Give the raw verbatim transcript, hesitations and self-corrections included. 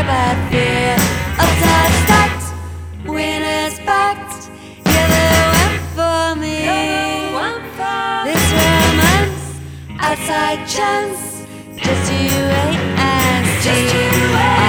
bad fear. Upside stacked, winners packed. You're the one for me. This romance, outside chance, just you wait and see.